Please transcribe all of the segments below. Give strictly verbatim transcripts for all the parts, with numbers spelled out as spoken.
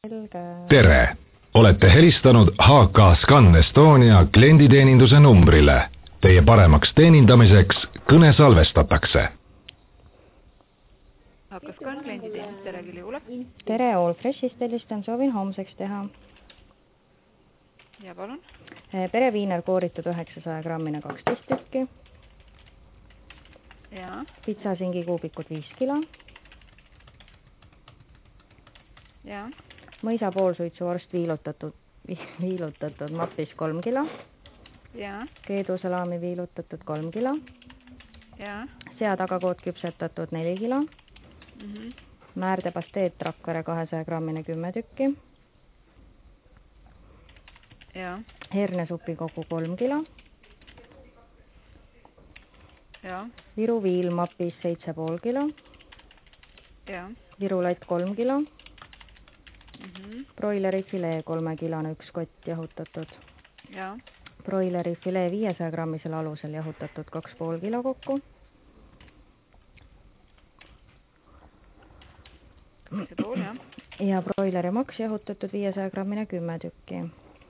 tere! Olete helistanud H K Scan Estonia klienditeeninduse numbrile. Teie paremaks teenindamiseks kõne salvestatakse. H K Scan klienditeenindus, tere küll Juule. Tere, All Freshist helistan, soovin homseks teha. Ja palun. Pereviiner kooritud üheksasaja grammine kaksteist tükki. Ja. Pitsasingi kuubikud viis kilo. Ja. Mõisa poolsuitsuvorst viilutatud, viilutatud mapis kolm kilo. Ja. Keedusalami viilutatud kolm kilo. Ja. Sea tagakood küpsetatud neli kilo. Mm -hmm. Määrde pasteet Rakvere kahesaja grammine kümme tükki. Ja. Hernesupi kogu kolm kilo. Ja. Viru viil mapis seitse pool kilo. Ja. Viru latt kolm kilo. Mm -hmm. Broileri filee kolme kilone üks kott jahutatud. Ja. Broileri filee viiesaja grammisel alusel jahutatud kaks pool kilo kokku. kaks ja pool, jah. Ja broileri maks jahutatud viiesaja grammine kümme tükki.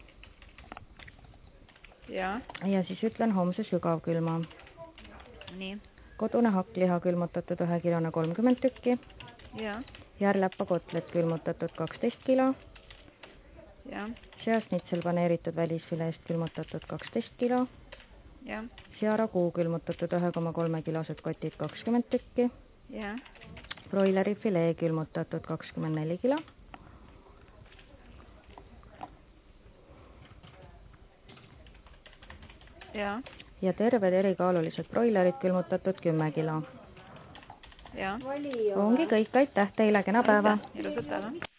Ja. Ja siis ütlen homse sügavkülma. Nii. Kodune hakkliha külmutatud ühe kilone kolmkümmend tükki. Ja. Järläppa kotlet külmutatud kaksteist kilo. Ja. Seasnitsel paneeritud välisfileest külmutatud kaksteist kilo. Ja. Searaguu külmutatud ühe koma kolme kilosed kotid kakskümmend tükki. Ja. Broileri filee külmutatud kakskümmend neli kilo. Ja. Ja terved erikaalulised broilerid külmutatud kümme kilo. Ja. Ongi kõik, aitäh teile, kena päeva! Ilusat päeva!